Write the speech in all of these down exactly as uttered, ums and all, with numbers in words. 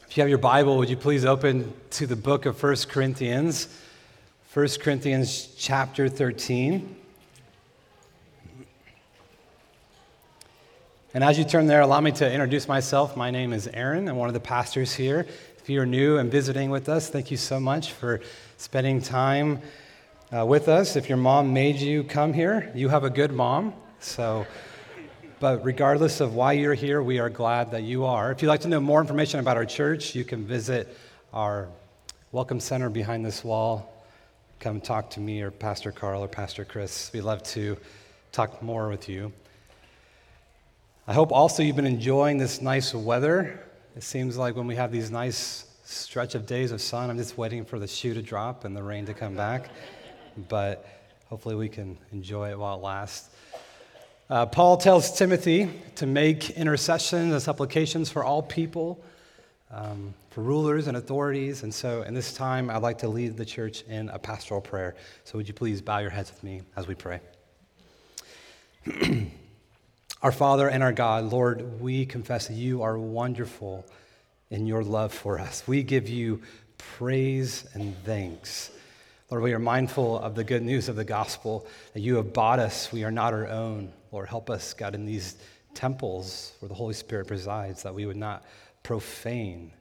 If you have your Bible, would you please open to the book of First Corinthians, First Corinthians chapter thirteen. And as you turn there, allow me to introduce myself. My name is Aaron. I'm one of the pastors here. If you're new and visiting with us, thank you so much for spending time uh, with us. If your mom made you come here, you have a good mom. So, but regardless of why you're here, we are glad that you are. If you'd like to know more information about our church, you can visit our Welcome Center behind this wall. Come talk to me or Pastor Carl or Pastor Chris. We'd love to talk more with you. I hope also you've been enjoying this nice weather. It seems like when we have these nice stretch of days of sun, I'm just waiting for the shoe to drop and the rain to come back. But hopefully we can enjoy it while it lasts. Uh, Paul tells Timothy to make intercessions and supplications for all people, um, for rulers and authorities. And so in this time, I'd like to lead the church in a pastoral prayer. So would you please bow your heads with me as we pray? Our Father and our God, Lord, we confess that you are wonderful in your love for us. We give you praise and thanks. Lord, we are mindful of the good news of the gospel, that you have bought us. We are not our own. Lord, help us, God, in these temples where the Holy Spirit presides, that we would not profane.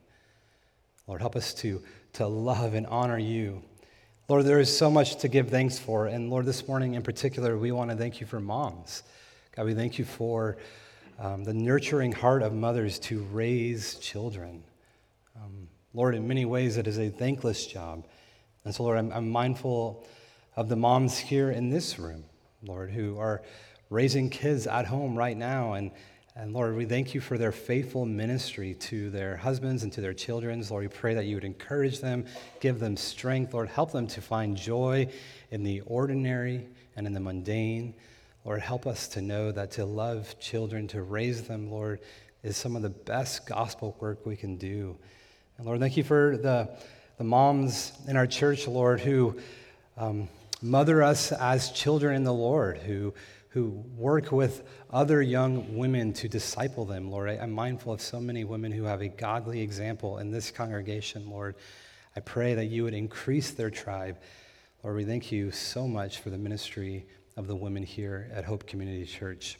Lord, help us to, to love and honor you. Lord, there is so much to give thanks for. And Lord, this morning in particular, we want to thank you for moms. God, we thank you for um, the nurturing heart of mothers to raise children. Um, Lord, in many ways, it is a thankless job. And so, Lord, I'm, I'm mindful of the moms here in this room, Lord, who are raising kids at home right now. And, and Lord, we thank you for their faithful ministry to their husbands and to their children. Lord, we pray that you would encourage them, give them strength. Lord, help them to find joy in the ordinary and in the mundane. Lord, help us to know that to love children, to raise them, Lord, is some of the best gospel work we can do. And Lord, thank you for the The moms in our church, Lord, who um, mother us as children in the Lord, who who work with other young women to disciple them, Lord. I, I'm mindful of so many women who have a godly example in this congregation, Lord. I pray that you would increase their tribe. Lord, we thank you so much for the ministry of the women here at Hope Community Church.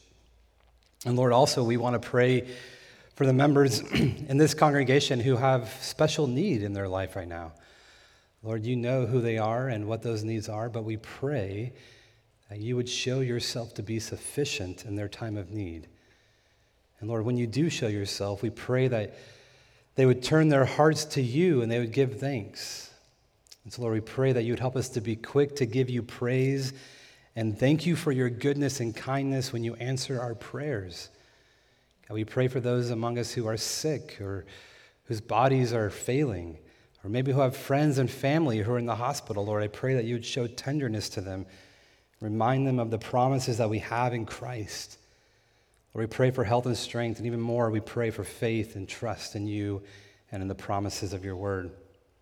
And Lord, also we want to pray for the members in this congregation who have special need in their life right now. Lord, you know who they are and what those needs are, but we pray that you would show yourself to be sufficient in their time of need. And Lord, when you do show yourself, we pray that they would turn their hearts to you and they would give thanks. And so, Lord, we pray that you would help us to be quick to give you praise and thank you for your goodness and kindness when you answer our prayers. God, we pray for those among us who are sick or whose bodies are failing, or maybe who have friends and family who are in the hospital. Lord, I pray that you would show tenderness to them, remind them of the promises that we have in Christ. Lord, we pray for health and strength, and even more, we pray for faith and trust in you and in the promises of your word.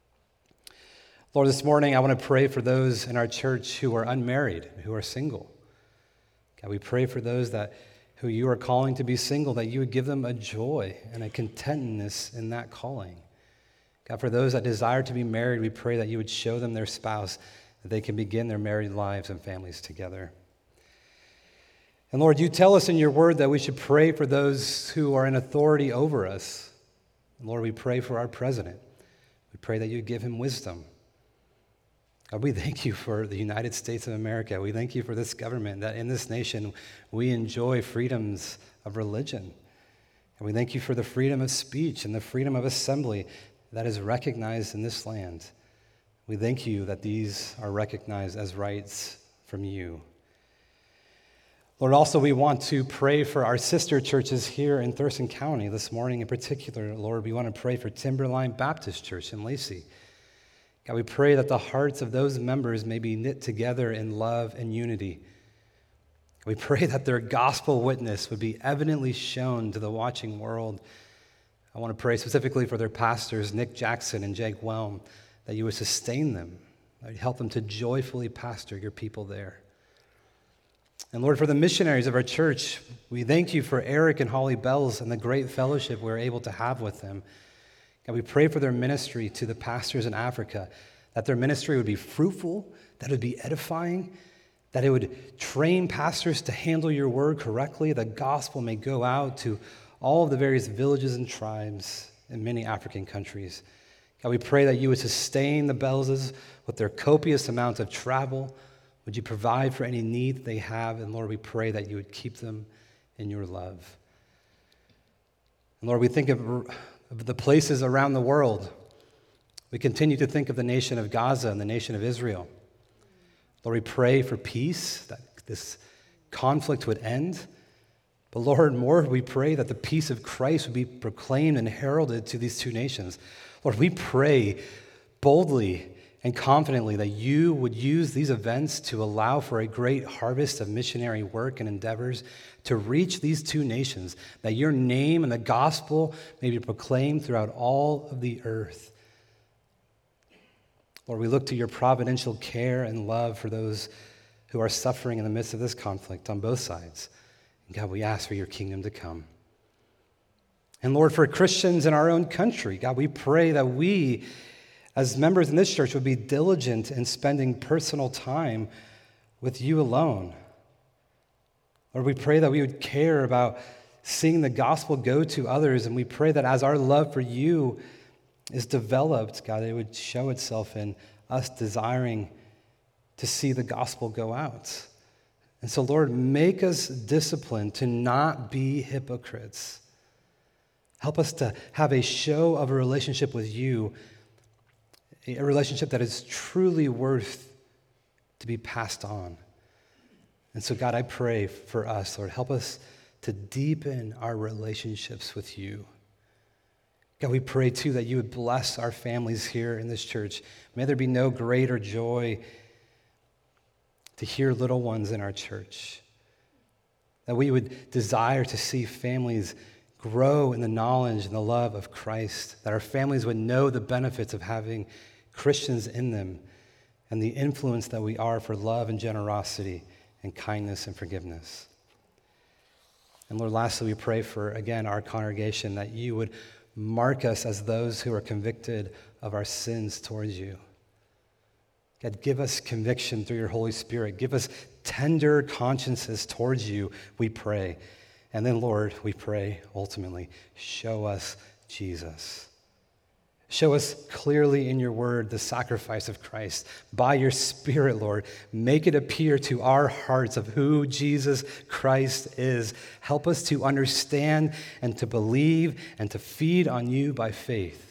Lord, this morning I want to pray for those in our church who are unmarried, who are single. God, we pray for those that who you are calling to be single, that you would give them a joy and a contentedness in that calling. God, for those that desire to be married, we pray that you would show them their spouse, that they can begin their married lives and families together. And Lord, you tell us in your word that we should pray for those who are in authority over us. And Lord, we pray for our president. We pray that you give him wisdom. God, we thank you for the United States of America. We thank you for this government, that in this nation we enjoy freedoms of religion. And we thank you for the freedom of speech and the freedom of assembly that is recognized in this land. We thank you that these are recognized as rights from you. Lord, also we want to pray for our sister churches here in Thurston County this morning in particular. Lord, we want to pray for Timberline Baptist Church in Lacey. God, we pray that the hearts of those members may be knit together in love and unity. We pray that their gospel witness would be evidently shown to the watching world. I want to pray specifically for their pastors, Nick Jackson and Jake Whelm, that you would sustain them, that you help them to joyfully pastor your people there. And Lord, for the missionaries of our church, we thank you for Eric and Holly Bells and the great fellowship we're able to have with them. God, we pray for their ministry to the pastors in Africa, that their ministry would be fruitful, that it would be edifying, that it would train pastors to handle your word correctly, the gospel may go out to all of the various villages and tribes in many African countries. God, we pray that you would sustain the Belzes with their copious amount of travel. Would you provide for any need that they have? And Lord, we pray that you would keep them in your love. And Lord, we think of, of the places around the world. We continue to think of the nation of Gaza and the nation of Israel. Lord, we pray for peace, that this conflict would end. But Lord, more we pray that the peace of Christ would be proclaimed and heralded to these two nations. Lord, we pray boldly and confidently that you would use these events to allow for a great harvest of missionary work and endeavors to reach these two nations, that your name and the gospel may be proclaimed throughout all of the earth. Lord, we look to your providential care and love for those who are suffering in the midst of this conflict on both sides. And God, we ask for your kingdom to come. And Lord, for Christians in our own country, God, we pray that we, as members in this church, would be diligent in spending personal time with you alone. Lord, we pray that we would care about seeing the gospel go to others, and we pray that as our love for you is developed, God, it would show itself in us desiring to see the gospel go out. And so, Lord, make us disciplined to not be hypocrites. Help us to have a show of a relationship with you, a relationship that is truly worth to be passed on. And so, God, I pray for us, Lord, help us to deepen our relationships with you. God, we pray, too, that you would bless our families here in this church. May there be no greater joy to hear little ones in our church. That we would desire to see families grow in the knowledge and the love of Christ. That our families would know the benefits of having Christians in them and the influence that we are for love and generosity and kindness and forgiveness. And Lord, lastly, we pray for, again, our congregation, that you would mark us as those who are convicted of our sins towards you. God, give us conviction through your Holy Spirit. Give us tender consciences towards you, we pray. And then, Lord, we pray, ultimately, show us Jesus. Show us clearly in your word the sacrifice of Christ. By your Spirit, Lord, make it appear to our hearts of who Jesus Christ is. Help us to understand and to believe and to feed on you by faith.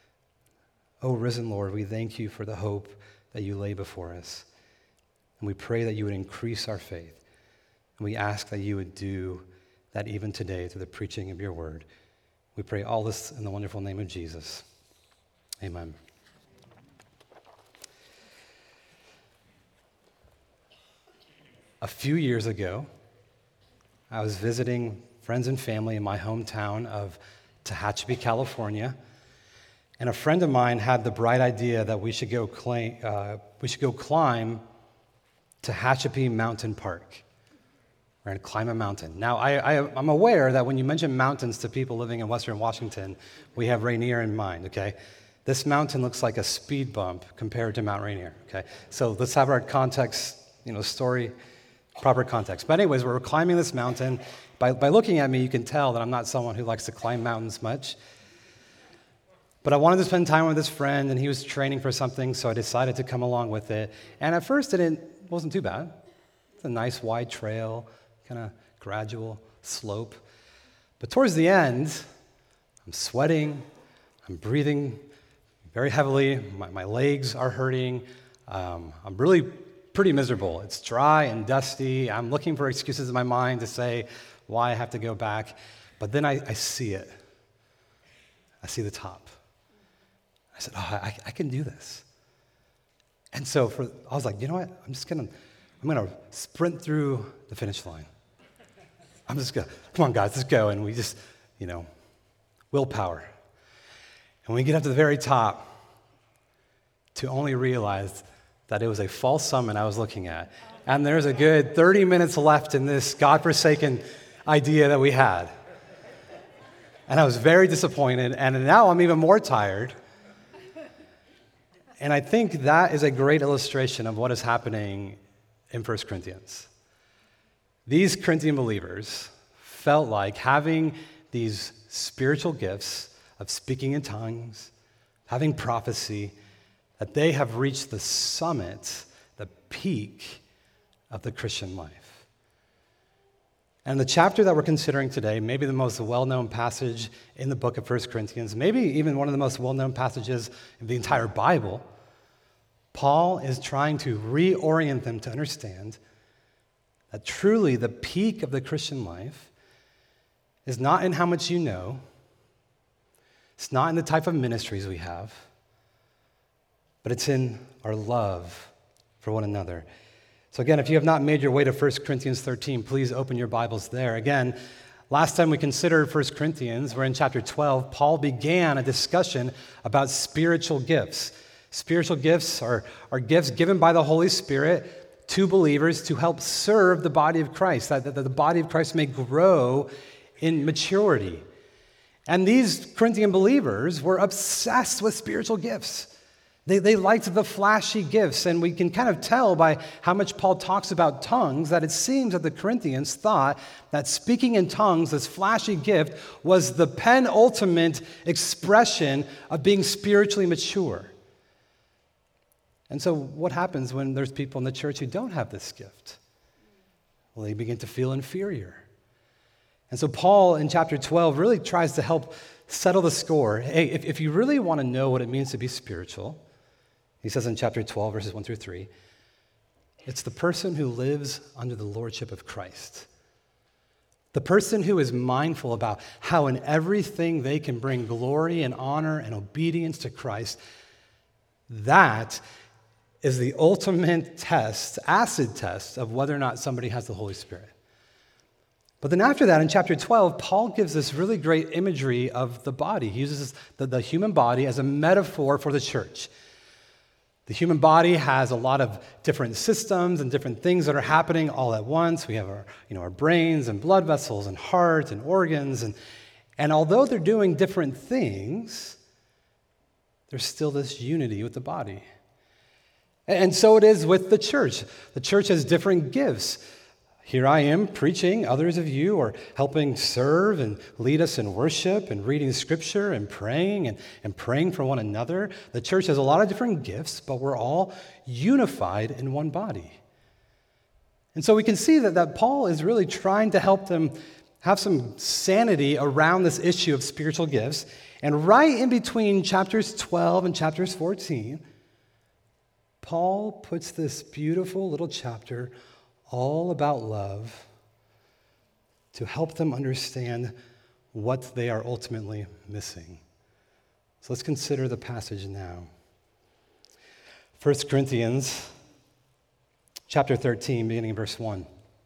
Oh, risen Lord, we thank you for the hope that you lay before us. And we pray that you would increase our faith. And we ask that you would do that even today through the preaching of your word. We pray all this in the wonderful name of Jesus. Amen. A few years ago, I was visiting friends and family in my hometown of Tehachapi, California, and a friend of mine had the bright idea that we should go claim, uh, we should go climb Tehachapi Mountain Park. We're going to climb a mountain. Now, I, I, I'm aware that when you mention mountains to people living in Western Washington, we have Rainier in mind, okay? This mountain looks like a speed bump compared to Mount Rainier, okay? So let's have our context, you know, story, proper context. But anyways, we're climbing this mountain. By, by looking at me, you can tell that I'm not someone who likes to climb mountains much. But I wanted to spend time with this friend, and he was training for something, so I decided to come along with it. And at first, it didn't, wasn't too bad. It's a nice wide trail, kind of gradual slope. But towards the end, I'm sweating, I'm breathing very heavily, my, my legs are hurting, um, I'm really pretty miserable. It's dry and dusty. I'm looking for excuses in my mind to say why I have to go back. But then I, I see it. I see the top. I said, oh, I, I can do this. And so for, I was like, you know what? I'm just gonna, I'm gonna sprint through the finish line. I'm just gonna, come on guys, let's go. And we just, you know, willpower. And we get up to the very top to only realize that it was a false summit I was looking at. And there's a good thirty minutes left in this godforsaken idea that we had. And I was very disappointed, and now I'm even more tired. And I think that is a great illustration of what is happening in First Corinthians. These Corinthian believers felt like having these spiritual gifts of speaking in tongues, having prophecy, that they have reached the summit, the peak of the Christian life. And the chapter that we're considering today, maybe the most well-known passage in the book of First Corinthians, maybe even one of the most well-known passages in the entire Bible, Paul is trying to reorient them to understand that truly the peak of the Christian life is not in how much you know, it's not in the type of ministries we have, but it's in our love for one another. So again, if you have not made your way to First Corinthians thirteen, please open your Bibles there. Again, last time we considered First Corinthians, we're in chapter twelve. Paul began a discussion about spiritual gifts. Spiritual gifts are, are gifts given by the Holy Spirit to believers to help serve the body of Christ, that, that the body of Christ may grow in maturity. And these Corinthian believers were obsessed with spiritual gifts. They, they liked the flashy gifts, and we can kind of tell by how much Paul talks about tongues that it seems that the Corinthians thought that speaking in tongues, this flashy gift, was the penultimate expression of being spiritually mature. And so what happens when there's people in the church who don't have this gift? Well, they begin to feel inferior. And so Paul in chapter twelve really tries to help settle the score. Hey, if, if you really want to know what it means to be spiritual, he says in chapter twelve, verses one through three, it's the person who lives under the lordship of Christ. The person who is mindful about how in everything they can bring glory and honor and obedience to Christ. That is the ultimate test, acid test, of whether or not somebody has the Holy Spirit. But then after that, in chapter twelve, Paul gives this really great imagery of the body. He uses the, the human body as a metaphor for the church. The human body has a lot of different systems and different things that are happening all at once. We have our, you know, our brains and blood vessels and heart and organs. And, and although they're doing different things, there's still this unity with the body. And so it is with the church. The church has different gifts. Here I am preaching. Others of you are helping serve and lead us in worship and reading scripture and praying and, and praying for one another. The church has a lot of different gifts, but we're all unified in one body. And so we can see that, that Paul is really trying to help them have some sanity around this issue of spiritual gifts. And right in between chapters twelve and chapters fourteen, Paul puts this beautiful little chapter all about love to help them understand what they are ultimately missing. So let's consider the passage now. First Corinthians chapter thirteen, beginning in verse one.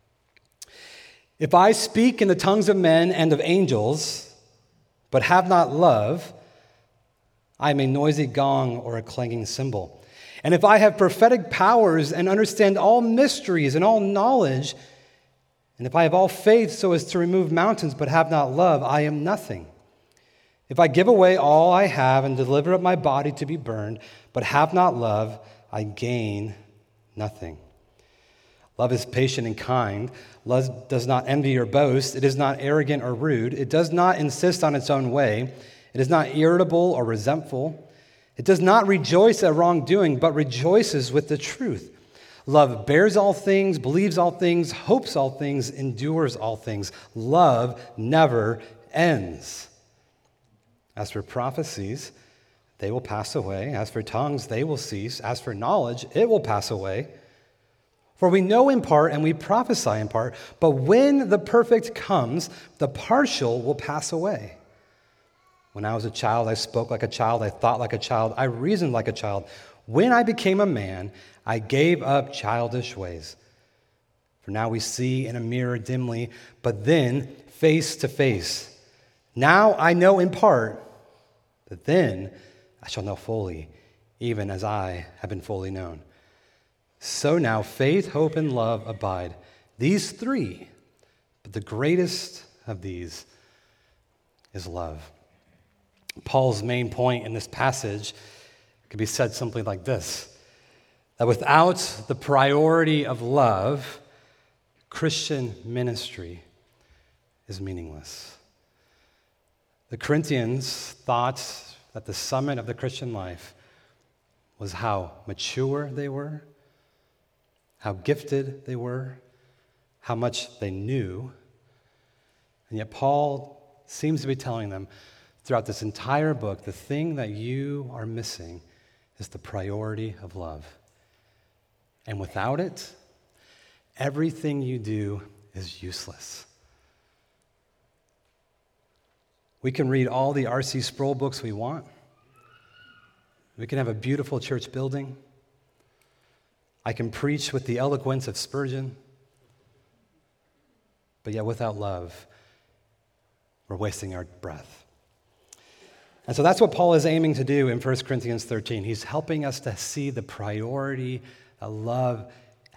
If I speak in the tongues of men and of angels, but have not love, I am a noisy gong or a clanging cymbal. And if I have prophetic powers and understand all mysteries and all knowledge, and if I have all faith so as to remove mountains but have not love, I am nothing. If I give away all I have and deliver up my body to be burned, but have not love, I gain nothing. Love is patient and kind. Love does not envy or boast. It is not arrogant or rude. It does not insist on its own way. It is not irritable or resentful. It does not rejoice at wrongdoing, but rejoices with the truth. Love bears all things, believes all things, hopes all things, endures all things. Love never ends. As for prophecies, they will pass away. As for tongues, they will cease. As for knowledge, it will pass away. For we know in part and we prophesy in part, but when the perfect comes, the partial will pass away. When I was a child, I spoke like a child, I thought like a child, I reasoned like a child. When I became a man, I gave up childish ways. For now we see in a mirror dimly, but then face to face. Now I know in part, but then I shall know fully, even as I have been fully known. So now faith, hope, and love abide. These three, but the greatest of these is love. Paul's main point in this passage can be said simply like this, that without the priority of love, Christian ministry is meaningless. The Corinthians thought that the summit of the Christian life was how mature they were, how gifted they were, how much they knew. And yet Paul seems to be telling them throughout this entire book, the thing that you are missing is the priority of love. And without it, everything you do is useless. We can read all the R C Sproul books we want. We can have a beautiful church building. I can preach with the eloquence of Spurgeon. But yet without love, we're wasting our breath. And so that's what Paul is aiming to do in First Corinthians thirteen. He's helping us to see the priority that love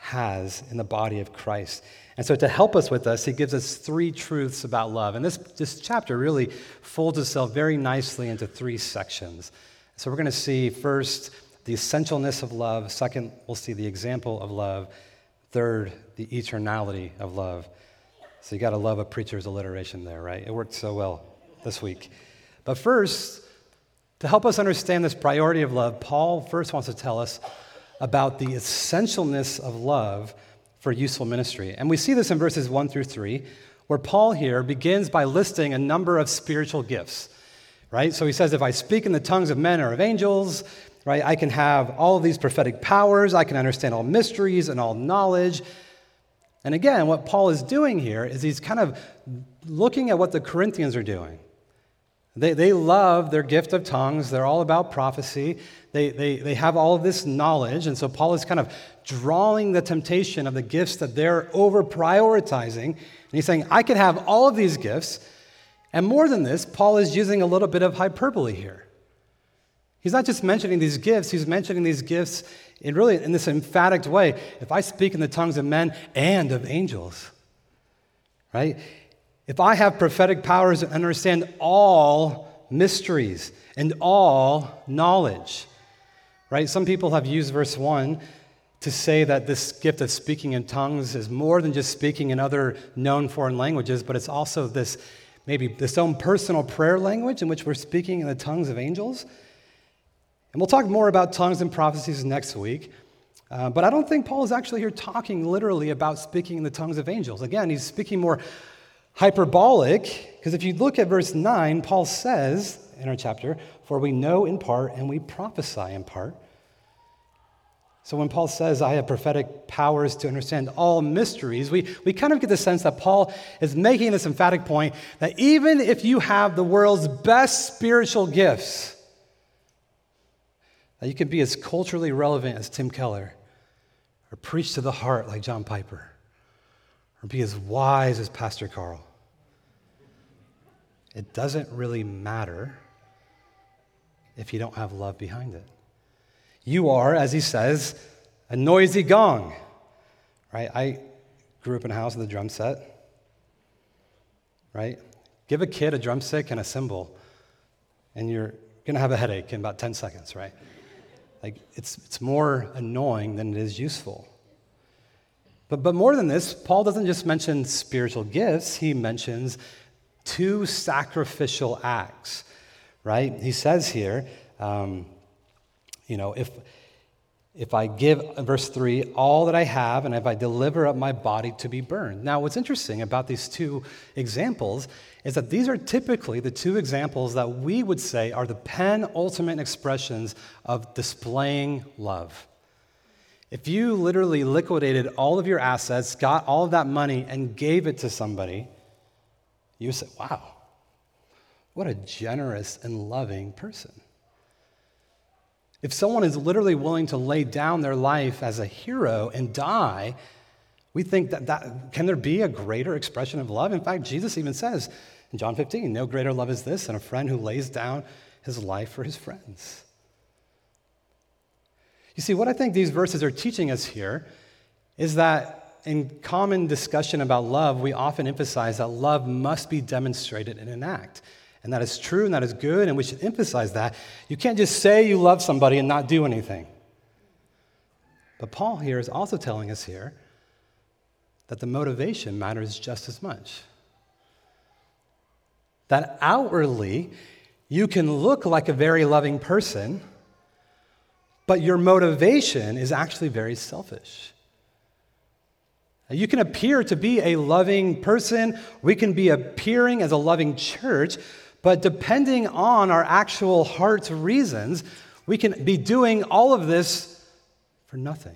has in the body of Christ. And so to help us with this, he gives us three truths about love. And this, this chapter really folds itself very nicely into three sections. So we're going to see first the essentialness of love. Second, we'll see the example of love. Third, the eternality of love. So you got to love a preacher's alliteration there, right? It worked so well this week. But first, to help us understand this priority of love, Paul first wants to tell us about the essentialness of love for useful ministry. And we see this in verses one through three, where Paul here begins by listing a number of spiritual gifts, right? So he says, if I speak in the tongues of men or of angels, right, I can have all of these prophetic powers, I can understand all mysteries and all knowledge. And again, what Paul is doing here is he's kind of looking at what the Corinthians are doing. They, they love their gift of tongues. They're all about prophecy. They, they, they have all of this knowledge. And so Paul is kind of drawing the temptation of the gifts that they're over-prioritizing. And he's saying, I can have all of these gifts. And more than this, Paul is using a little bit of hyperbole here. He's not just mentioning these gifts. He's mentioning these gifts in really in this emphatic way. If I speak in the tongues of men and of angels, right? If I have prophetic powers and understand all mysteries and all knowledge, right? Some people have used verse one to say that this gift of speaking in tongues is more than just speaking in other known foreign languages, but it's also this, maybe this own personal prayer language in which we're speaking in the tongues of angels. And we'll talk more about tongues and prophecies next week. Uh, but I don't think Paul is actually here talking literally about speaking in the tongues of angels. Again, he's speaking more hyperbolic, because if you look at verse nine, Paul says in our chapter, for we know in part and we prophesy in part. So when Paul says, I have prophetic powers to understand all mysteries, we, we kind of get the sense that Paul is making this emphatic point that even if you have the world's best spiritual gifts, that you can be as culturally relevant as Tim Keller, or preach to the heart like John Piper, or be as wise as Pastor Carl. It doesn't really matter if you don't have love behind it. You are, as he says, a noisy gong, right? I grew up in a house with a drum set, right? Give a kid a drumstick and a cymbal, and you're going to have a headache in about ten seconds, right? Like, it's it's more annoying than it is useful. But, but more than this, Paul doesn't just mention spiritual gifts, he mentions two sacrificial acts, right? He says here, um, you know, if if I give, verse three, all that I have, and if I deliver up my body to be burned. Now, what's interesting about these two examples is that these are typically the two examples that we would say are the penultimate expressions of displaying love. If you literally liquidated all of your assets, got all of that money, and gave it to somebody, you would say, wow, what a generous and loving person. If someone is literally willing to lay down their life as a hero and die, we think that, that can there be a greater expression of love? In fact, Jesus even says in John fifteen, no greater love is this than a friend who lays down his life for his friends. You see, what I think these verses are teaching us here is that in common discussion about love, we often emphasize that love must be demonstrated in an act. And that is true and that is good, and we should emphasize that. You can't just say you love somebody and not do anything. But Paul here is also telling us here that the motivation matters just as much. That outwardly, you can look like a very loving person, but your motivation is actually very selfish. You can appear to be a loving person, we can be appearing as a loving church, but depending on our actual heart's reasons, we can be doing all of this for nothing.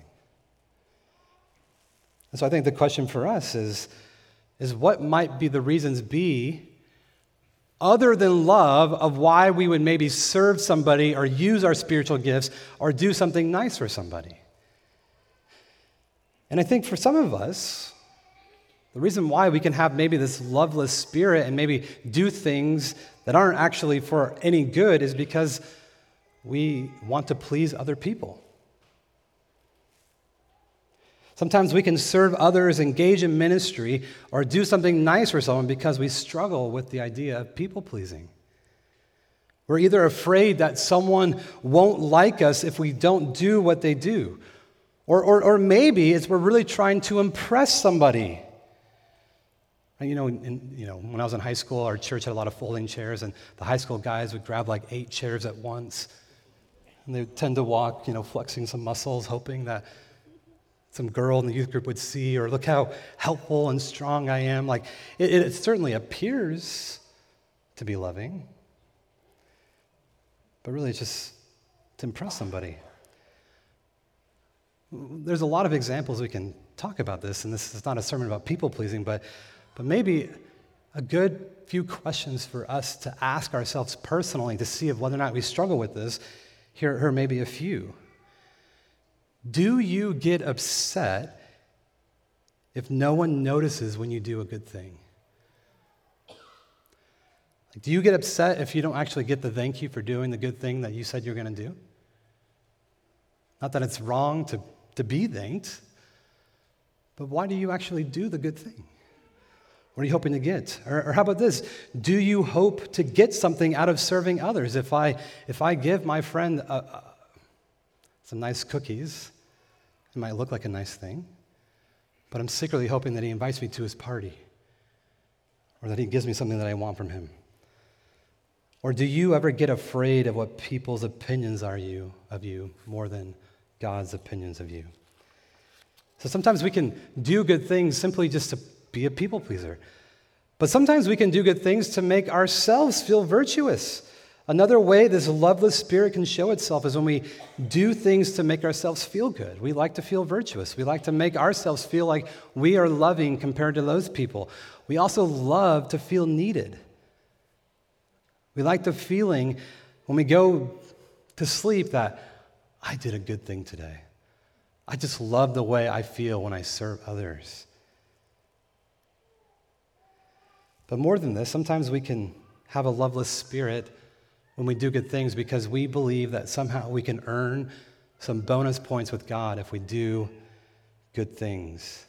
And so I think the question for us is, is what might be the reasons be, other than love, of why we would maybe serve somebody or use our spiritual gifts or do something nice for somebody? And I think for some of us, the reason why we can have maybe this loveless spirit and maybe do things that aren't actually for any good is because we want to please other people. Sometimes we can serve others, engage in ministry, or do something nice for someone because we struggle with the idea of people-pleasing. We're either afraid that someone won't like us if we don't do what they do, or, or, or maybe it's we're really trying to impress somebody. And you know, in, you know, when I was in high school, our church had a lot of folding chairs, and the high school guys would grab like eight chairs at once, and they would tend to walk, you know, flexing some muscles, hoping that some girl in the youth group would see, or look how helpful and strong I am. Like, it, it certainly appears to be loving, but really it's just to impress somebody. There's a lot of examples we can talk about this, and this is not a sermon about people-pleasing, but, but maybe a good few questions for us to ask ourselves personally to see if whether or not we struggle with this. Here, here may be a few. Do you get upset if no one notices when you do a good thing? Do you get upset if you don't actually get the thank you for doing the good thing that you said you're going to do? Not that it's wrong to, to be thanked, but why do you actually do the good thing? What are you hoping to get? Or, or how about this? Do you hope to get something out of serving others? If I, if I give my friend a, a, some nice cookies, it might look like a nice thing, but I'm secretly hoping that he invites me to his party, or that he gives me something that I want from him. Or do you ever get afraid of what people's opinions are you of you more than God's opinions of you? So sometimes we can do good things simply just to be a people pleaser, but sometimes we can do good things to make ourselves feel virtuous. Another way this loveless spirit can show itself is when we do things to make ourselves feel good. We like to feel virtuous. We like to make ourselves feel like we are loving compared to those people. We also love to feel needed. We like the feeling when we go to sleep that I did a good thing today. I just love the way I feel when I serve others. But more than this, sometimes we can have a loveless spirit when we do good things because we believe that somehow we can earn some bonus points with God if we do good things.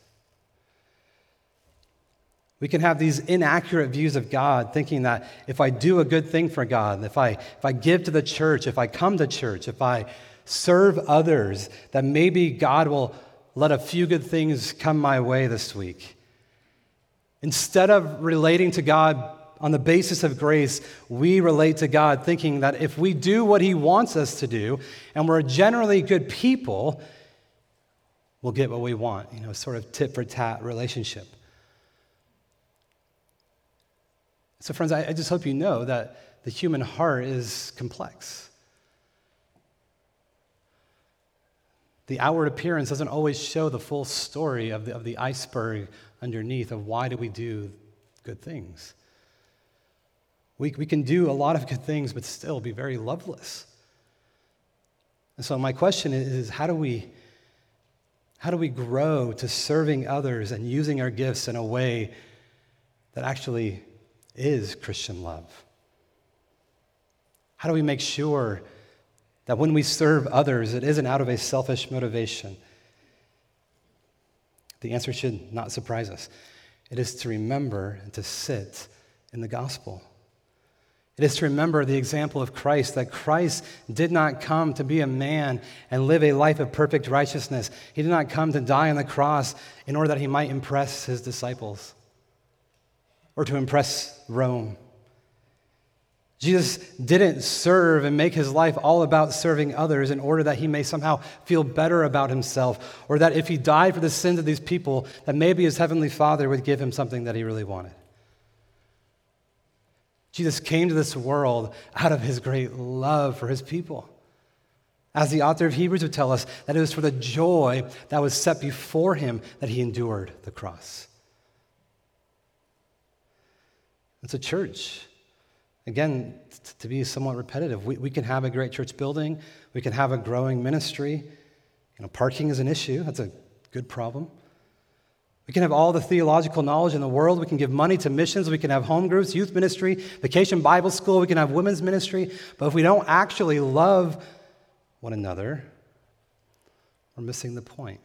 We can have these inaccurate views of God, thinking that if I do a good thing for God, if I, if I give to the church, if I come to church, if I serve others, that maybe God will let a few good things come my way this week. Instead of relating to God on the basis of grace, we relate to God thinking that if we do what He wants us to do, and we're generally good people, we'll get what we want, you know, sort of tit-for-tat relationship. So friends, I, I just hope you know that the human heart is complex. The outward appearance doesn't always show the full story of the, of the iceberg underneath of why do we do good things. We, we can do a lot of good things, but still be very loveless. And so my question is, is how do we, how do we grow to serving others and using our gifts in a way that actually is Christian love? How do we make sure that when we serve others, it isn't out of a selfish motivation? The answer should not surprise us. It is to remember and to sit in the gospel. It is to remember the example of Christ, that Christ did not come to be a man and live a life of perfect righteousness. He did not come to die on the cross in order that he might impress his disciples or to impress Rome. Jesus didn't serve and make his life all about serving others in order that he may somehow feel better about himself, or that if he died for the sins of these people, that maybe his heavenly Father would give him something that he really wanted. Jesus came to this world out of his great love for his people. As the author of Hebrews would tell us, that it was for the joy that was set before him that he endured the cross. It's a church. Again, t- to be somewhat repetitive, we, we can have a great church building. We can have a growing ministry. You know, parking is an issue. That's a good problem. We can have all the theological knowledge in the world. We can give money to missions. We can have home groups, youth ministry, vacation Bible school. We can have women's ministry. But if we don't actually love one another, we're missing the point.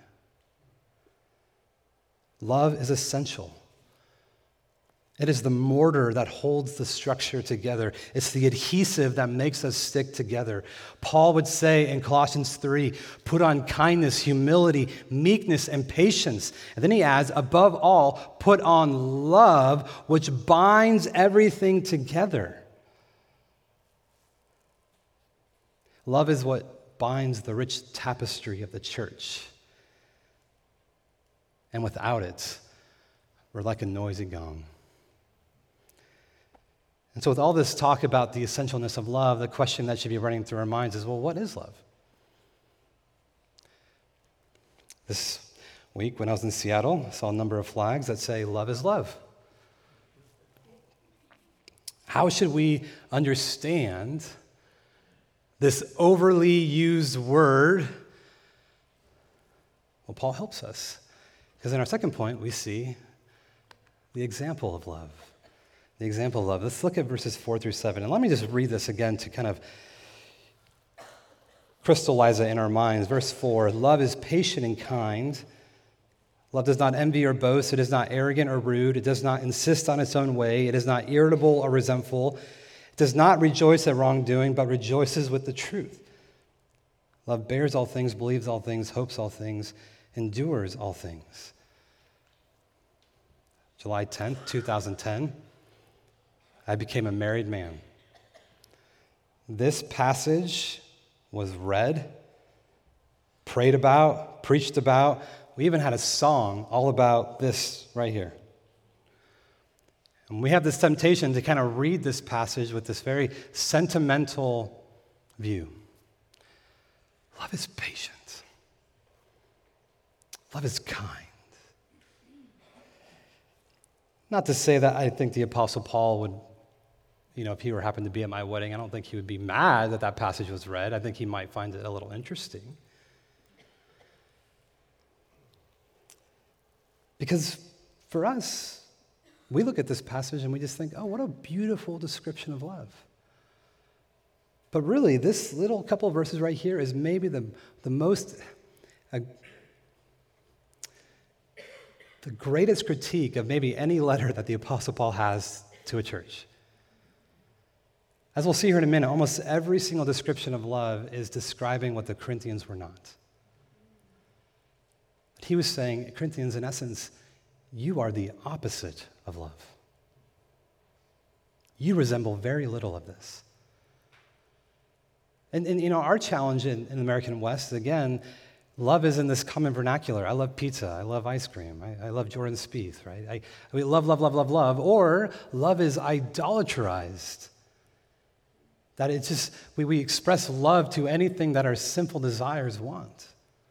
Love is essential. It is the mortar that holds the structure together. It's the adhesive that makes us stick together. Paul would say in Colossians three, put on kindness, humility, meekness, and patience. And then he adds, above all, put on love, which binds everything together. Love is what binds the rich tapestry of the church. And without it, we're like a noisy gong. And so with all this talk about the essentialness of love, the question that should be running through our minds is, well, what is love? This week when I was in Seattle, I saw a number of flags that say, love is love. How should we understand this overly used word? Well, Paul helps us. Because in our second point, we see the example of love. The example of love. Let's look at verses four through seven. And let me just read this again to kind of crystallize it in our minds. Verse four, love is patient and kind. Love does not envy or boast. It is not arrogant or rude. It does not insist on its own way. It is not irritable or resentful. It does not rejoice at wrongdoing, but rejoices with the truth. Love bears all things, believes all things, hopes all things, endures all things. July tenth, twenty ten. I became a married man. This passage was read, prayed about, preached about. We even had a song all about this right here. And we have this temptation to kind of read this passage with this very sentimental view. Love is patient. Love is kind. Not to say that I think the Apostle Paul would, you know, if he were happened to be at my wedding, I don't think he would be mad that that passage was read. I think he might find it a little interesting. Because for us, we look at this passage and we just think, oh, what a beautiful description of love. But really, this little couple of verses right here is maybe the, the most, uh, the greatest critique of maybe any letter that the Apostle Paul has to a church. As we'll see here in a minute, almost every single description of love is describing what the Corinthians were not. He was saying, Corinthians, in essence, you are the opposite of love. You resemble very little of this. And, and you know, our challenge in, in the American West, again, love is in this common vernacular. I love pizza. I love ice cream. I, I love Jordan Spieth, right? I, I mean, love, love, love, love, love. Or love is idolatrized. That it's just, we, we express love to anything that our sinful desires want.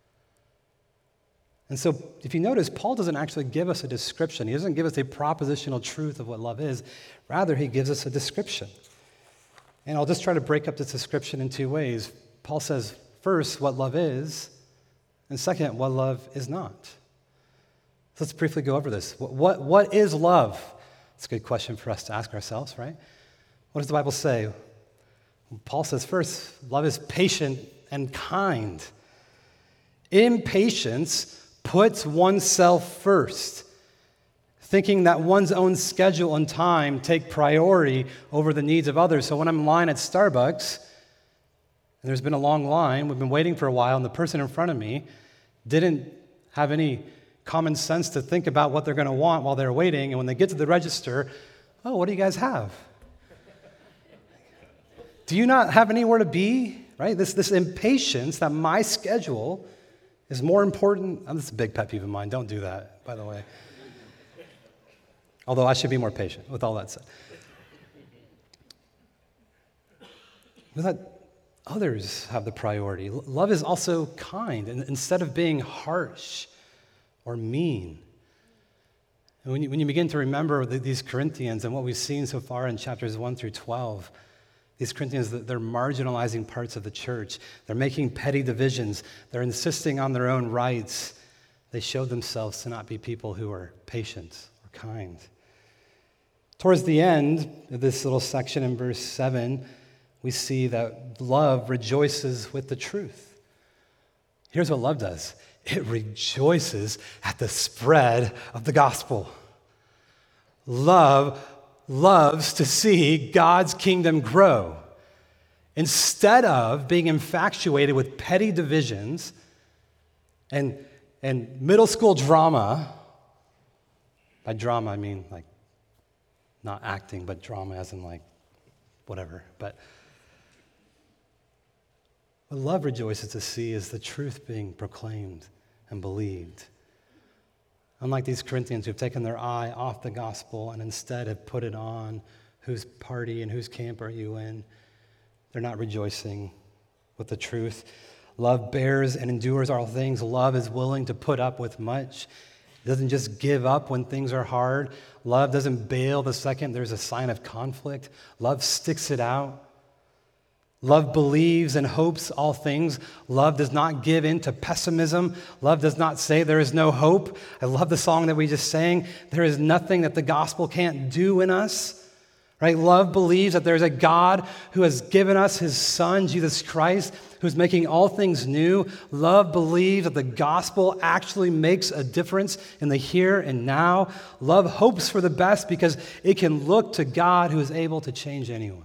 And so if you notice, Paul doesn't actually give us a description. He doesn't give us a propositional truth of what love is. Rather, he gives us a description. And I'll just try to break up this description in two ways. Paul says, first, what love is, and second, what love is not. So let's briefly go over this. What, what, what is love? It's a good question for us to ask ourselves, right? What does the Bible say? Paul says, first, love is patient and kind. Impatience puts oneself first. thinking that one's own schedule and time take priority over the needs of others. So when I'm in line at Starbucks, and there's been a long line, we've been waiting for a while, and the person in front of me didn't have any common sense to think about what they're going to want while they're waiting, and when they get to the register, oh, what do you guys have? Do you not have anywhere to be? Right? This, this impatience that my schedule is more important. Oh, this is a big pet peeve of mine. Don't do that, by the way. Although I should be more patient with all that said. We let others have the priority. Love is also kind, and instead of being harsh or mean. And when you, when you begin to remember these Corinthians and what we've seen so far in chapters one through twelve, these Corinthians, they're marginalizing parts of the church. They're making petty divisions. They're insisting on their own rights. They show themselves to not be people who are patient or kind. Towards the end of this little section in verse seven, we see that love rejoices with the truth. Here's what love does. It rejoices at the spread of the gospel. Love loves to see God's kingdom grow. Instead of being infatuated with petty divisions and, and middle school drama, by drama I mean like not acting, but drama as in like whatever. But what love rejoices to see is the truth being proclaimed and believed. Unlike these Corinthians who have taken their eye off the gospel and instead have put it on, whose party and whose camp are you in? They're not rejoicing with the truth. Love bears and endures all things. Love is willing to put up with much. It doesn't just give up when things are hard. Love doesn't bail the second there's a sign of conflict. Love sticks it out. Love believes and hopes all things. Love does not give in to pessimism. Love does not say there is no hope. I love the song that we just sang. There is nothing that the gospel can't do in us. Right? Love believes that there's a God who has given us his son, Jesus Christ, who's making all things new. Love believes that the gospel actually makes a difference in the here and now. Love hopes for the best because it can look to God who is able to change anyone.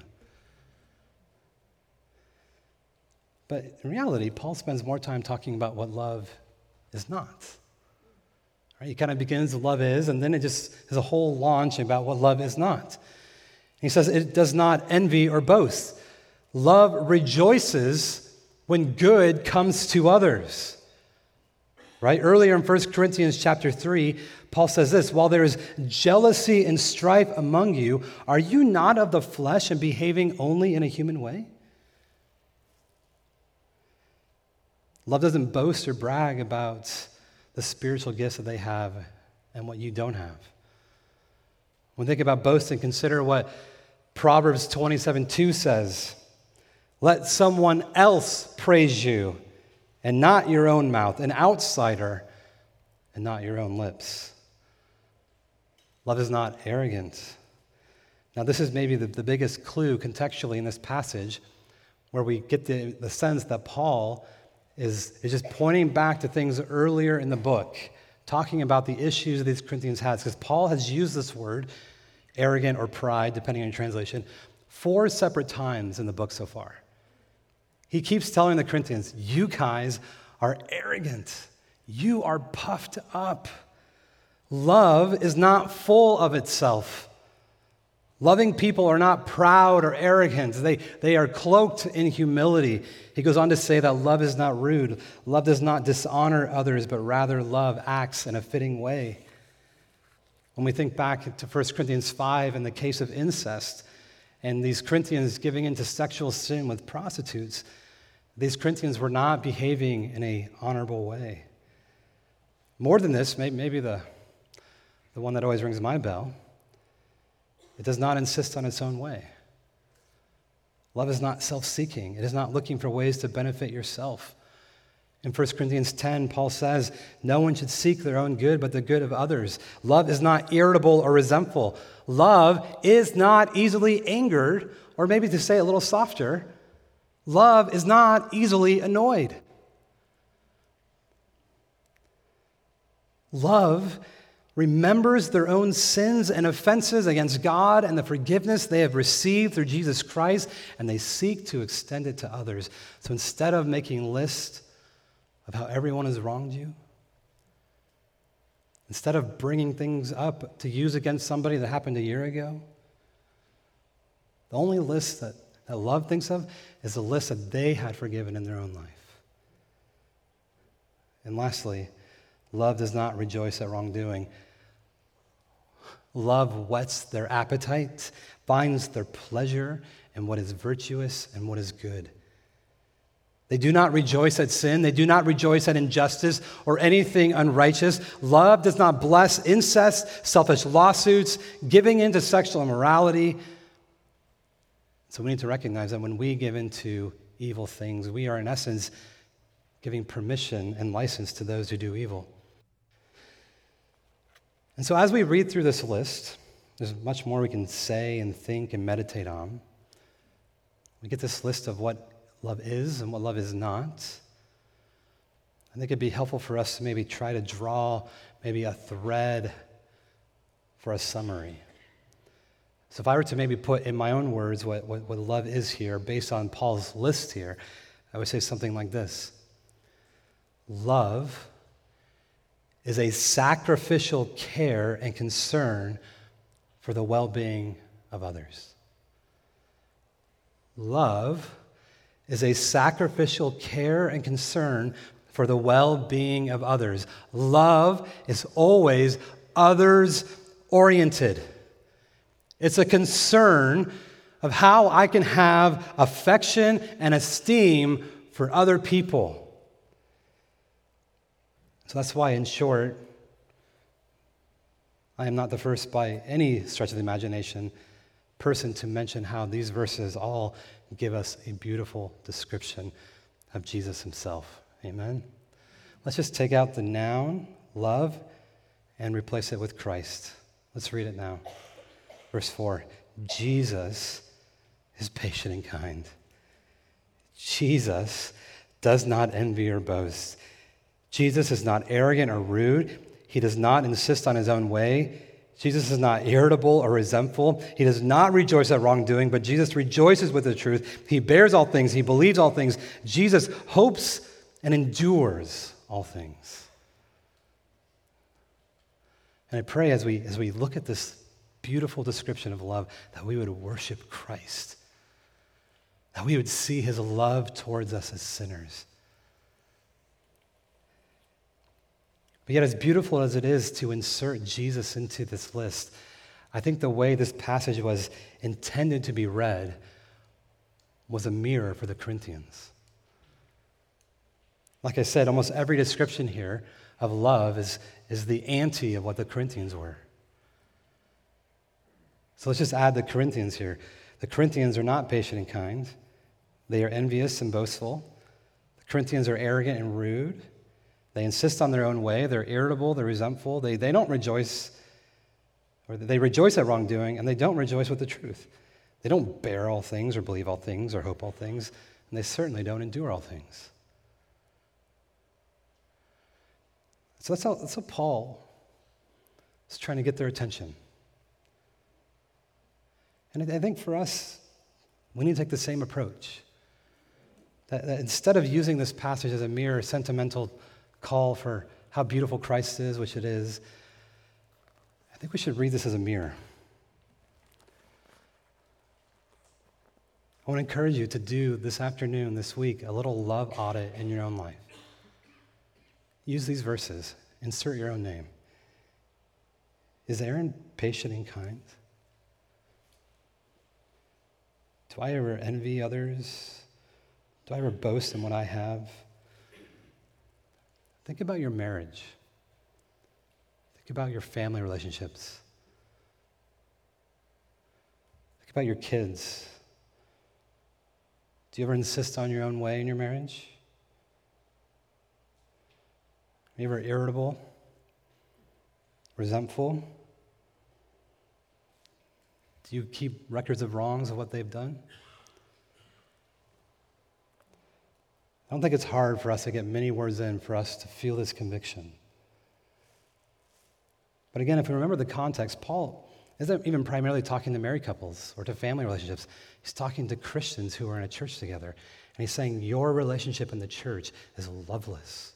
But in reality, Paul spends more time talking about what love is not. Right? He kind of begins with love is, and then it just is a whole launch about what love is not. He says it does not envy or boast. Love rejoices when good comes to others. Right? Earlier in First Corinthians chapter three, Paul says this, while there is jealousy and strife among you, are you not of the flesh and behaving only in a human way? Love doesn't boast or brag about the spiritual gifts that they have and what you don't have. When we think about boasting, consider what Proverbs twenty-seven two says. Let someone else praise you and not your own mouth, an outsider and not your own lips. Love is not arrogant. Now, this is maybe the, the biggest clue contextually in this passage where we get the, the sense that Paul is, is just pointing back to things earlier in the book, talking about the issues that these Corinthians had. Because Paul has used this word, arrogant or pride, depending on your translation, four separate times in the book so far. He keeps telling the Corinthians, you guys are arrogant. You are puffed up. Love is not full of itself. Loving people are not proud or arrogant. They, they are cloaked in humility. He goes on to say that love is not rude. Love does not dishonor others, but rather love acts in a fitting way. When we think back to First Corinthians five in the case of incest, and these Corinthians giving into sexual sin with prostitutes, these Corinthians were not behaving in an honorable way. More than this, maybe the, the one that always rings my bell, it does not insist on its own way. Love is not self-seeking. It is not looking for ways to benefit yourself. In First Corinthians ten, Paul says, no one should seek their own good, but the good of others. Love is not irritable or resentful. Love is not easily angered, or maybe to say it a little softer, love is not easily annoyed. Love remembers their own sins and offenses against God and the forgiveness they have received through Jesus Christ, and they seek to extend it to others. So instead of making lists of how everyone has wronged you, instead of bringing things up to use against somebody that happened a year ago, the only list that, that love thinks of is the list that they had forgiven in their own life. And lastly, love does not rejoice at wrongdoing. Love whets their appetite, finds their pleasure in what is virtuous and what is good. They do not rejoice at sin. They do not rejoice at injustice or anything unrighteous. Love does not bless incest, selfish lawsuits, giving in to sexual immorality. So we need to recognize that when we give into evil things, we are in essence giving permission and license to those who do evil. And so as we read through this list, there's much more we can say and think and meditate on. We get this list of what love is and what love is not. I think it'd be helpful for us to maybe try to draw maybe a thread for a summary. So if I were to maybe put in my own words what, what, what love is here based on Paul's list here, I would say something like this. Love is a sacrificial care and concern for the well-being of others. Love is a sacrificial care and concern for the well-being of others. Love is always others-oriented. It's a concern of how I can have affection and esteem for other people. So that's why, in short, I am not the first by any stretch of the imagination person to mention how these verses all give us a beautiful description of Jesus himself. Amen? Let's just take out the noun, love, and replace it with Christ. Let's read it now. Verse four, Jesus is patient and kind. Jesus does not envy or boast. Jesus is not arrogant or rude. He does not insist on his own way. Jesus is not irritable or resentful. He does not rejoice at wrongdoing, but Jesus rejoices with the truth. He bears all things. He believes all things. Jesus hopes and endures all things. And I pray as we, as we look at this beautiful description of love that we would worship Christ, that we would see his love towards us as sinners. But yet, as beautiful as it is to insert Jesus into this list, I think the way this passage was intended to be read was a mirror for the Corinthians. Like I said, almost every description here of love is, is the ante of what the Corinthians were. So let's just add the Corinthians here. The Corinthians are not patient and kind. They are envious and boastful. The Corinthians are arrogant and rude. They insist on their own way. They're irritable. They're resentful. They, they don't rejoice, or they rejoice at wrongdoing, and they don't rejoice with the truth. They don't bear all things or believe all things or hope all things, and they certainly don't endure all things. So that's how, that's how Paul is trying to get their attention. And I think for us, we need to take the same approach. That, that instead of using this passage as a mere sentimental call for how beautiful Christ is, which it is, I think we should read this as a mirror. I want to encourage you to do this afternoon, this week, a little love audit in your own life. Use these verses. Insert your own name. Is Aaron patient and kind? Do I ever envy others? Do I ever boast in what I have? Think about your marriage. Think about your family relationships. Think about your kids. Do you ever insist on your own way in your marriage? Are you ever irritable? Resentful? Do you keep records of wrongs of what they've done? I don't think it's hard for us to get many words in for us to feel this conviction. But again, if we remember the context, Paul isn't even primarily talking to married couples or to family relationships. He's talking to Christians who are in a church together. And he's saying your relationship in the church is loveless.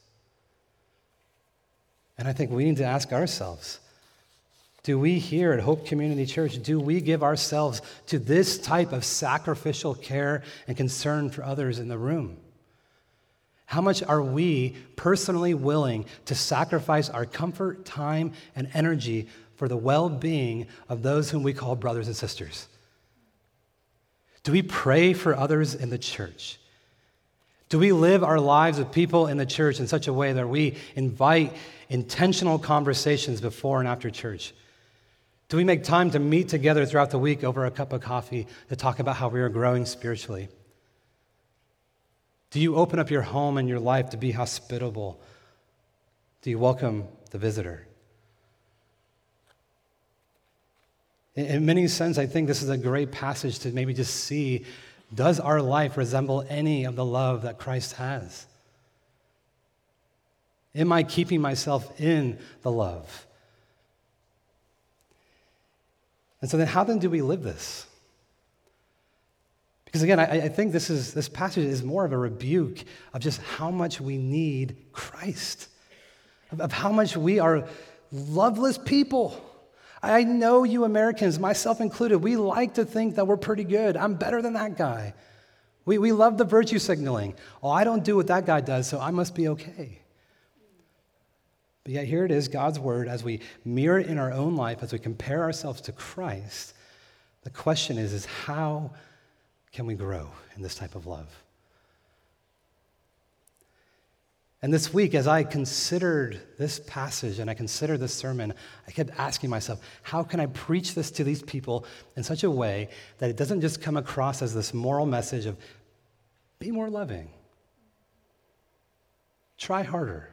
And I think we need to ask ourselves, do we here at Hope Community Church, do we give ourselves to this type of sacrificial care and concern for others in the room? How much are we personally willing to sacrifice our comfort, time, and energy for the well-being of those whom we call brothers and sisters? Do we pray for others in the church? Do we live our lives with people in the church in such a way that we invite intentional conversations before and after church? Do we make time to meet together throughout the week over a cup of coffee to talk about how we are growing spiritually? Do you open up your home and your life to be hospitable? Do you welcome the visitor? In, in many sense, I think this is a great passage to maybe just see, does our life resemble any of the love that Christ has? Am I keeping myself in the love? And so then how then do we live this? Because again, I, I think this is this passage is more of a rebuke of just how much we need Christ, of, of how much we are loveless people. I know you Americans, myself included, we like to think that we're pretty good. I'm better than that guy. We, we love the virtue signaling. Oh, I don't do what that guy does, so I must be okay. But yet here it is, God's word, as we mirror it in our own life, as we compare ourselves to Christ, the question is, is how can we grow in this type of love? And this week, as I considered this passage and I considered this sermon, I kept asking myself, how can I preach this to these people in such a way that it doesn't just come across as this moral message of be more loving, try harder.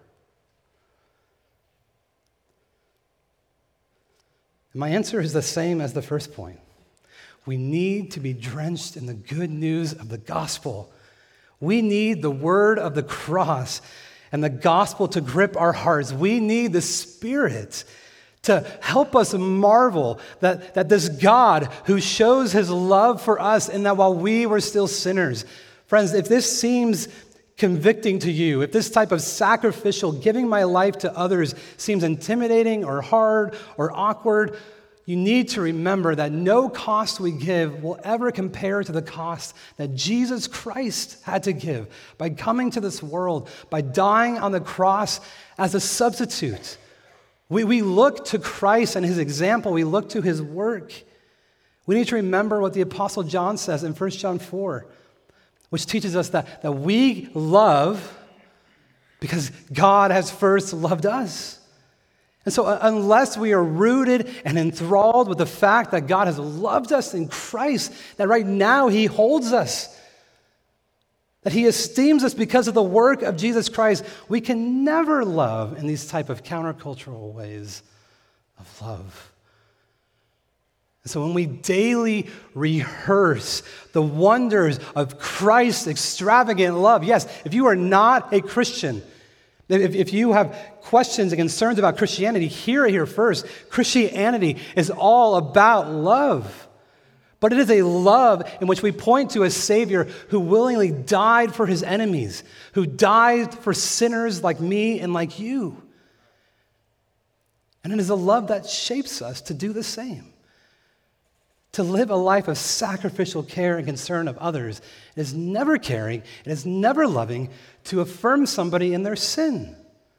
And my answer is the same as the first point. We need to be drenched in the good news of the gospel. We need the word of the cross and the gospel to grip our hearts. We need the Spirit to help us marvel that, that this God who shows his love for us and that while we were still sinners. Friends, if this seems convicting to you, if this type of sacrificial giving my life to others seems intimidating or hard or awkward, you need to remember that no cost we give will ever compare to the cost that Jesus Christ had to give by coming to this world, by dying on the cross as a substitute. We, we look to Christ and his example. We look to his work. We need to remember what the Apostle John says in First John four, which teaches us that, that we love because God has first loved us. And so uh, unless we are rooted and enthralled with the fact that God has loved us in Christ, that right now he holds us, that he esteems us because of the work of Jesus Christ, we can never love in these type of countercultural ways of love. And so when we daily rehearse the wonders of Christ's extravagant love, yes, if you are not a Christian, If, if you have questions and concerns about Christianity, hear it here first. Christianity is all about love. But it is a love in which we point to a Savior who willingly died for his enemies, who died for sinners like me and like you. And it is a love that shapes us to do the same, to live a life of sacrificial care and concern of others. It is never caring, it is never loving to affirm somebody in their sin.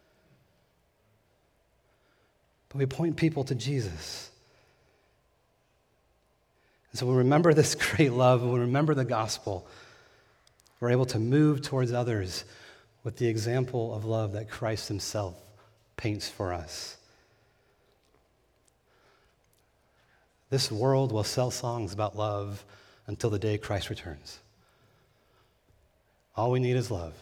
But we point people to Jesus. And so we remember this great love, and we remember the gospel. We're able to move towards others with the example of love that Christ himself paints for us. This world will sell songs about love until the day Christ returns. All we need is love.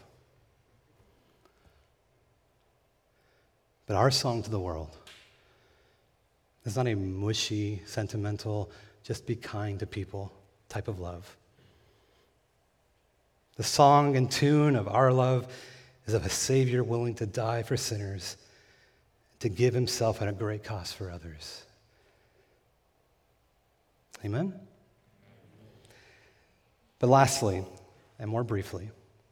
But our song to the world is not a mushy, sentimental, just be kind to people type of love. The song and tune of our love is of a Savior willing to die for sinners to give himself at a great cost for others. Amen? But lastly, and more briefly,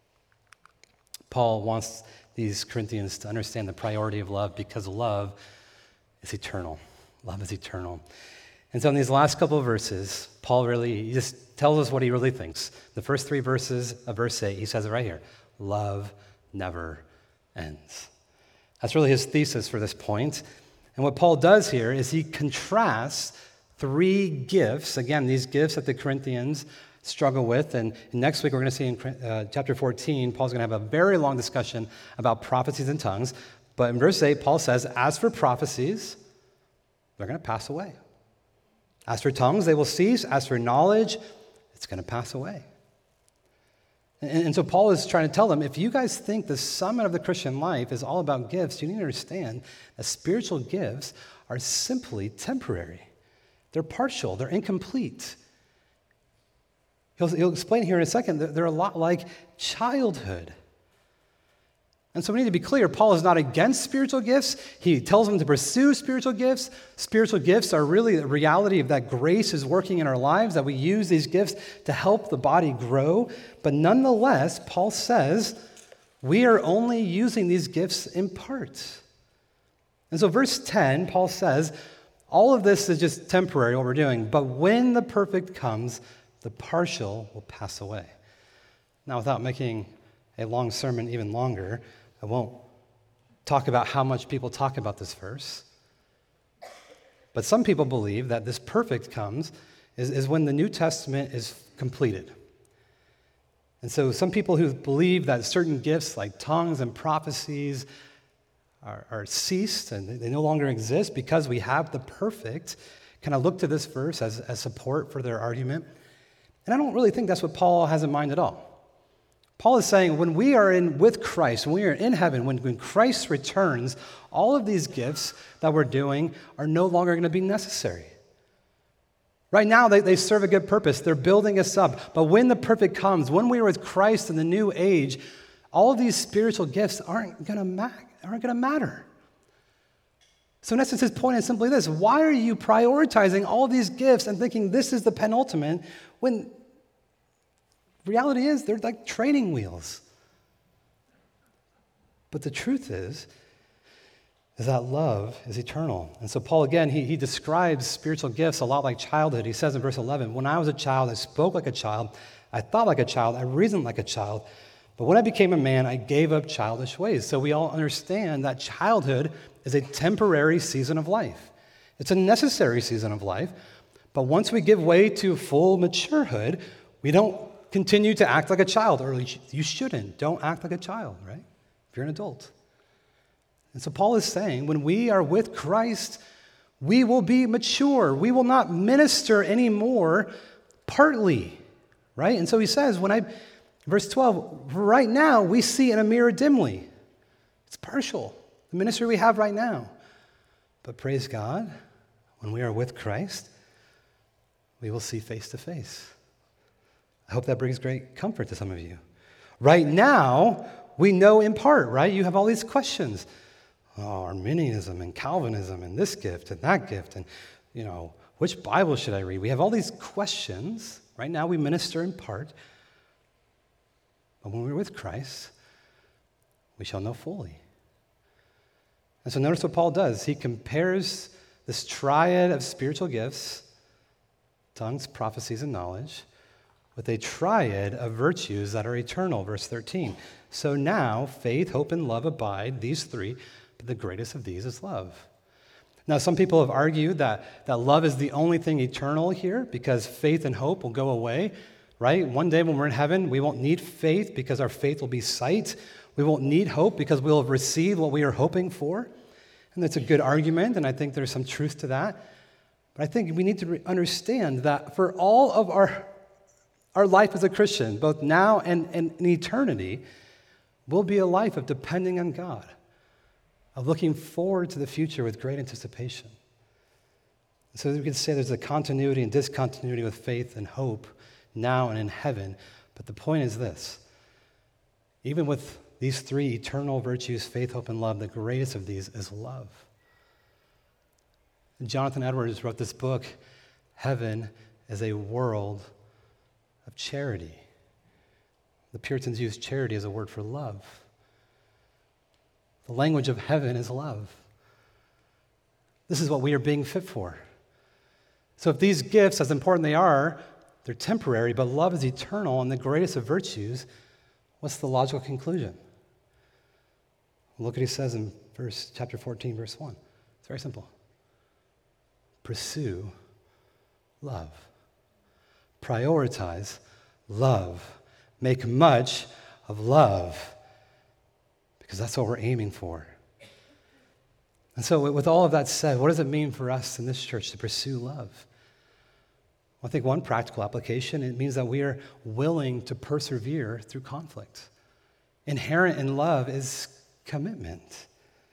Paul wants these Corinthians to understand the priority of love because love is eternal. Love is eternal. And so in these last couple of verses, Paul really he just tells us what he really thinks. The first three verses of verse eight, he says it right here. Love never ends. That's really his thesis for this point. And what Paul does here is he contrasts three gifts. Again, these gifts that the Corinthians struggle with. And next week, we're going to see in uh, chapter fourteen, Paul's going to have a very long discussion about prophecies and tongues. But in verse eight, Paul says, as for prophecies, they're going to pass away. As for tongues, they will cease. As for knowledge, it's going to pass away. And, and so Paul is trying to tell them, if you guys think the summit of the Christian life is all about gifts, you need to understand that spiritual gifts are simply temporary. They're partial. They're incomplete. He'll, he'll explain here in a second that they're a lot like childhood. And so we need to be clear, Paul is not against spiritual gifts. He tells them to pursue spiritual gifts. Spiritual gifts are really the reality of that grace is working in our lives, that we use these gifts to help the body grow. But nonetheless, Paul says we are only using these gifts in part. And so verse ten, Paul says, all of this is just temporary, what we're doing, but when the perfect comes, the partial will pass away. Now, without making a long sermon even longer, I won't talk about how much people talk about this verse. But some people believe that this perfect comes is, is when the New Testament is completed. And so some people who believe that certain gifts like tongues and prophecies are, are ceased and they no longer exist because we have the perfect, kind of look to this verse as, as support for their argument. And I don't really think that's what Paul has in mind at all. Paul is saying when we are in with Christ, when we are in heaven, when, when Christ returns, all of these gifts that we're doing are no longer going to be necessary. Right now, they, they serve a good purpose. They're building us up. But when the perfect comes, when we are with Christ in the new age, all of these spiritual gifts aren't going to ma- aren't going to matter. So in essence, his point is simply this. Why are you prioritizing all these gifts and thinking this is the penultimate when reality is they're like training wheels? But the truth is, is that love is eternal. And so Paul, again, he, he describes spiritual gifts a lot like childhood. He says in verse eleven, when I was a child, I spoke like a child, I thought like a child, I reasoned like a child. But when I became a man, I gave up childish ways. So we all understand that childhood is a temporary season of life. It's a necessary season of life. But once we give way to full maturehood, we don't continue to act like a child, or you shouldn't. Don't act like a child, right? If you're an adult. And so Paul is saying, when we are with Christ, we will be mature. We will not minister anymore partly, right? And so he says, when I, verse twelve, right now we see in a mirror dimly. It's partial, the ministry we have right now. But praise God, when we are with Christ, we will see face to face. I hope that brings great comfort to some of you. Right now, we know in part, right? You have all these questions. Oh, Arminianism and Calvinism and this gift and that gift and, you know, which Bible should I read? We have all these questions. Right now, we minister in part. But when we're with Christ, we shall know fully. And so notice what Paul does. He compares this triad of spiritual gifts, tongues, prophecies, and knowledge, with a triad of virtues that are eternal, verse thirteen. So now, faith, hope, and love abide, these three, but the greatest of these is love. Now, some people have argued that, that love is the only thing eternal here because faith and hope will go away, right? One day when we're in heaven, we won't need faith because our faith will be sight. We won't need hope because we'll have received what we are hoping for. And that's a good argument, and I think there's some truth to that. But I think we need to re- understand that for all of our Our life as a Christian, both now and, and in eternity, will be a life of depending on God, of looking forward to the future with great anticipation. So we can say there's a continuity and discontinuity with faith and hope now and in heaven. But the point is this. Even with these three eternal virtues, faith, hope, and love, the greatest of these is love. Jonathan Edwards wrote this book, Heaven is a World of Charity. The Puritans used charity as a word for love. The language of heaven is love. This is what we are being fit for. So if these gifts, as important they are, they're temporary, but love is eternal and the greatest of virtues, what's the logical conclusion? Look what he says in verse chapter fourteen, verse one. It's very simple. Pursue love. Prioritize love. Make much of love, because that's what we're aiming for. And so with all of that said, what does it mean for us in this church to pursue love? Well, I think one practical application, it means that we are willing to persevere through conflict. Inherent in love is commitment.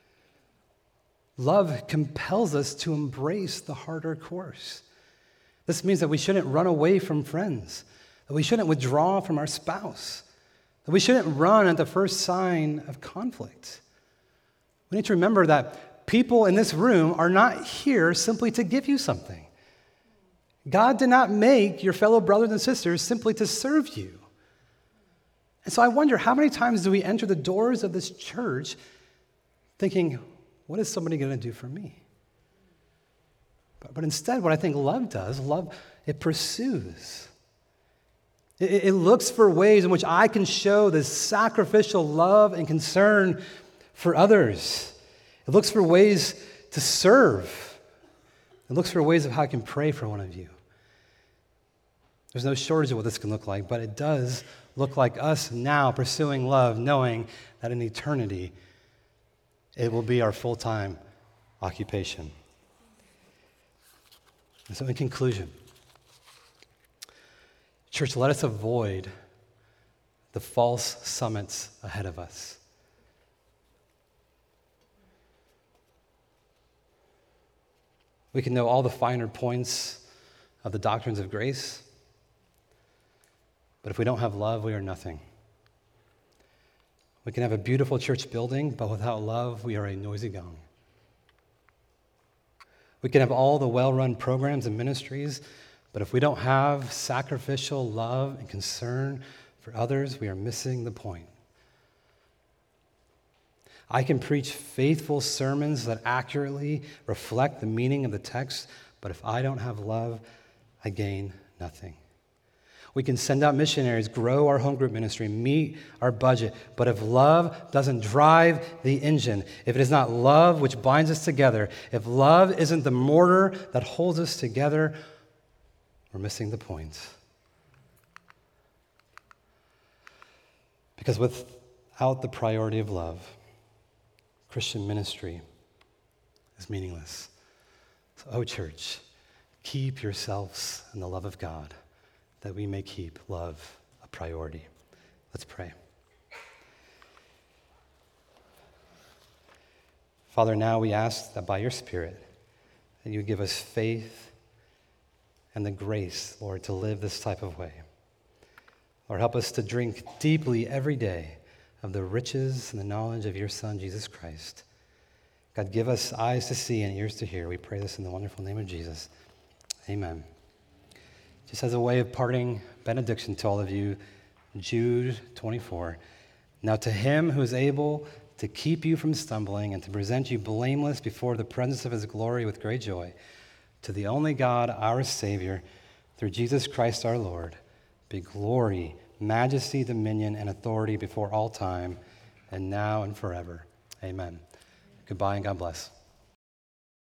Love compels us to embrace the harder course. This means that we shouldn't run away from friends, that we shouldn't withdraw from our spouse, that we shouldn't run at the first sign of conflict. We need to remember that people in this room are not here simply to give you something. God did not make your fellow brothers and sisters simply to serve you. And so I wonder, how many times do we enter the doors of this church thinking, what is somebody going to do for me? But, but instead, what I think love does, love, it pursues. It, it looks for ways in which I can show this sacrificial love and concern for others. It looks for ways to serve. It looks for ways of how I can pray for one of you. There's no shortage of what this can look like, but it does look like us now pursuing love, knowing that in eternity, it will be our full-time occupation. And so in conclusion, church, let us avoid the false summits ahead of us. We can know all the finer points of the doctrines of grace, but if we don't have love, we are nothing. We can have a beautiful church building, but without love, we are a noisy gong. We can have all the well-run programs and ministries, but if we don't have sacrificial love and concern for others, we are missing the point. I can preach faithful sermons that accurately reflect the meaning of the text, but if I don't have love, I gain nothing. We can send out missionaries, grow our home group ministry, meet our budget, but if love doesn't drive the engine, if it is not love which binds us together, if love isn't the mortar that holds us together, we're missing the point. Because without the priority of love, Christian ministry is meaningless. So, oh church, keep yourselves in the love of God, that we may keep love a priority. Let's pray. Father, now we ask that by your Spirit, that you give us faith and the grace, Lord, to live this type of way. Lord, help us to drink deeply every day of the riches and the knowledge of your Son, Jesus Christ. God, give us eyes to see and ears to hear. We pray this in the wonderful name of Jesus. Amen. Just as a way of parting benediction to all of you, Jude twenty-four. Now to him who is able to keep you from stumbling and to present you blameless before the presence of his glory with great joy, to the only God, our Savior, through Jesus Christ our Lord, be glory, majesty, dominion, and authority before all time, and now and forever. Amen. Goodbye and God bless.